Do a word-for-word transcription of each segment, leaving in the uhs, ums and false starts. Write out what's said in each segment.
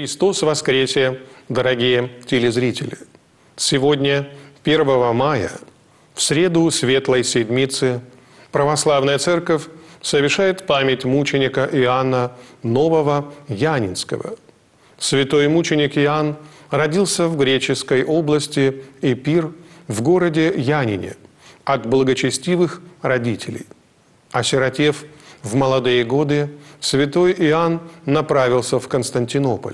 Христос воскресе, дорогие телезрители! Сегодня, первого мая, в среду Светлой Седмицы, Православная Церковь совершает память мученика Иоанна Нового Янинского. Святой мученик Иоанн родился в греческой области Эпир в городе Янине от благочестивых родителей. Осиротев в молодые годы, святой Иоанн направился в Константинополь.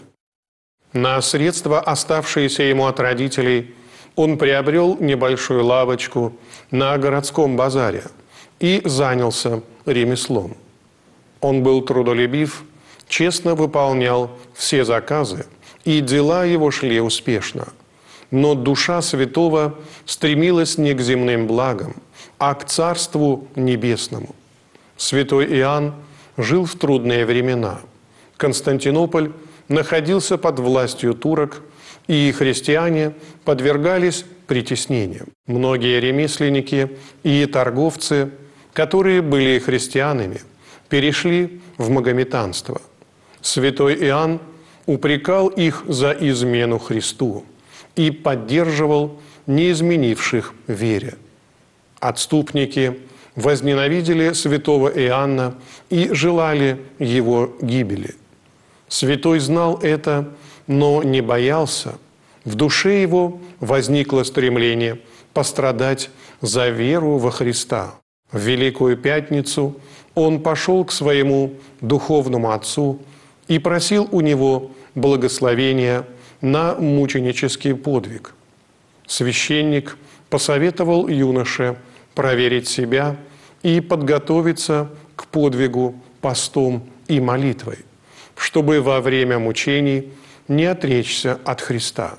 На средства, оставшиеся ему от родителей, он приобрел небольшую лавочку на городском базаре и занялся ремеслом. Он был трудолюбив, честно выполнял все заказы, и дела его шли успешно. Но душа святого стремилась не к земным благам, а к Царству Небесному. Святой Иоанн жил в трудные времена. Константинополь находился под властью турок, и христиане подвергались притеснениям. Многие ремесленники и торговцы, которые были христианами, перешли в магометанство. Святой Иоанн упрекал их за измену Христу и поддерживал неизменивших вере. Отступники возненавидели святого Иоанна и желали его гибели. Святой знал это, но не боялся. В душе его возникло стремление пострадать за веру во Христа. В Великую Пятницу он пошел к своему духовному отцу и просил у него благословения на мученический подвиг. Священник посоветовал юноше проверить себя и подготовиться к подвигу постом и молитвой, чтобы во время мучений не отречься от Христа.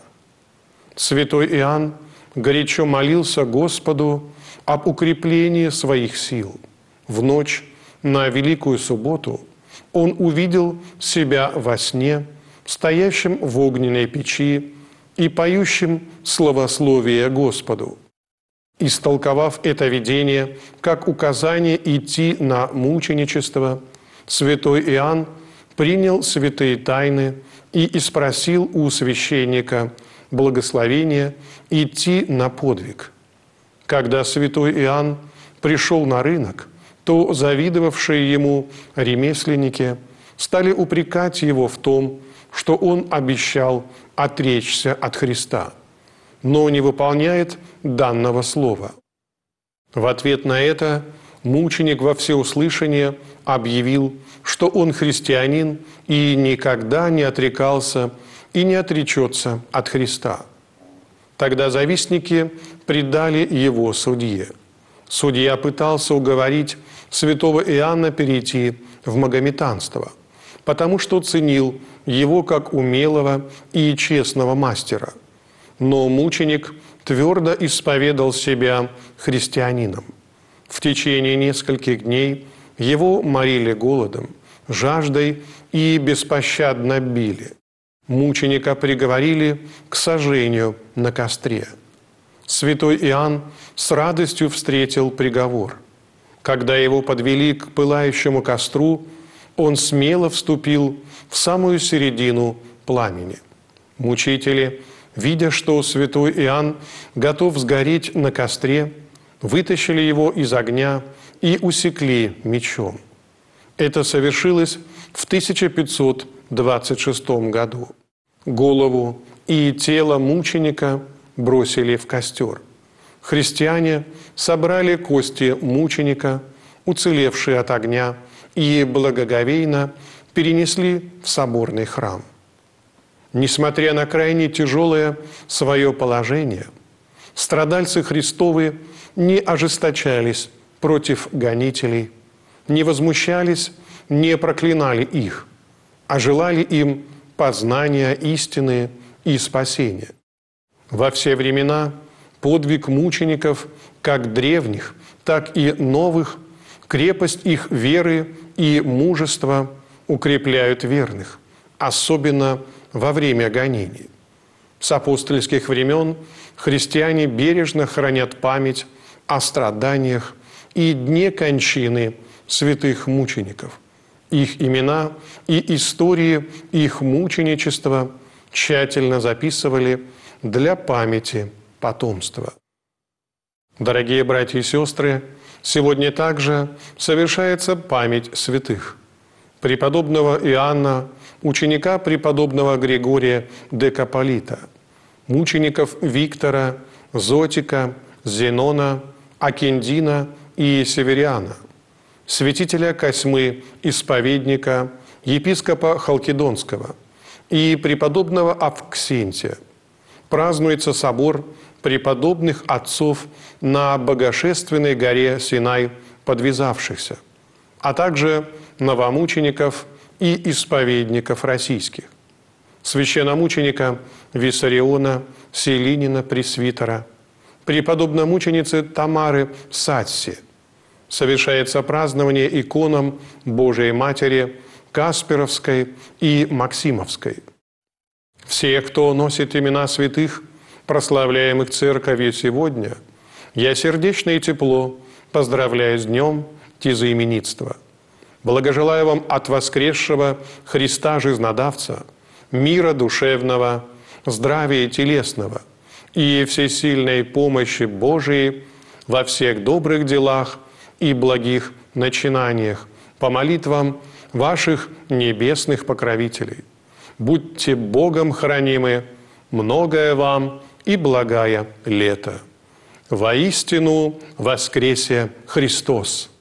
Святой Иоанн горячо молился Господу об укреплении своих сил. В ночь на Великую Субботу он увидел себя во сне, стоящим в огненной печи и поющим славословие Господу. Истолковав это видение как указание идти на мученичество, святой Иоанн принял святые тайны и испросил у священника благословения идти на подвиг. Когда святой Иоанн пришел на рынок, то завидовавшие ему ремесленники стали упрекать его в том, что он обещал отречься от Христа, но не выполняет данного слова. В ответ на это мученик во всеуслышание объявил, что он христианин и никогда не отрекался и не отречется от Христа. Тогда завистники предали его судье. Судья пытался уговорить святого Иоанна перейти в магометанство, потому что ценил его как умелого и честного мастера. Но мученик твердо исповедал себя христианином. В течение нескольких дней его морили голодом, жаждой и беспощадно били. Мученика приговорили к сожжению на костре. Святой Иоанн с радостью встретил приговор. Когда его подвели к пылающему костру, он смело вступил в самую середину пламени. Мучители, видя, что святой Иоанн готов сгореть на костре, вытащили его из огня и усекли мечом. Это совершилось в тысяча пятьсот двадцать шестом году. Голову и тело мученика бросили в костер. Христиане собрали кости мученика, уцелевшие от огня, и благоговейно перенесли в соборный храм. Несмотря на крайне тяжелое свое положение, страдальцы Христовы не ожесточались против гонителей, не возмущались, не проклинали их, а желали им познания истины и спасения. Во все времена подвиг мучеников, как древних, так и новых, крепость их веры и мужества укрепляют верных, особенно во время гонений. С апостольских времен христиане бережно хранят память о страданиях и дне кончины святых мучеников Их имена и истории их мученичества тщательно записывали для памяти потомства. Дорогие братья и сестры, сегодня также совершается память святых. Преподобного Иоанна, ученика преподобного Григория Декаполита, мучеников Виктора, Зотика, Зенона, Акиндина и Севериана, святителя Косьмы, исповедника, епископа Халкидонского и преподобного Авксентия. Празднуется собор преподобных отцов на Богошественной горе Синай подвязавшихся, а также новомучеников и исповедников российских, священномученика Виссариона Селинина Пресвитера, преподобномученицы Тамары Сатси. Совершается празднование иконам Божией Матери Касперовской и Максимовской. Все, кто носит имена святых, прославляемых Церковью сегодня, я сердечно и тепло поздравляю с днем тезаименитства. Благожелаю вам от воскресшего Христа Жизнодавца мира душевного, здравия телесного и всесильной помощи Божией во всех добрых делах и благих начинаниях по молитвам ваших небесных покровителей. Будьте Богом хранимы, многое вам и благая лето. Воистину воскресе Христос!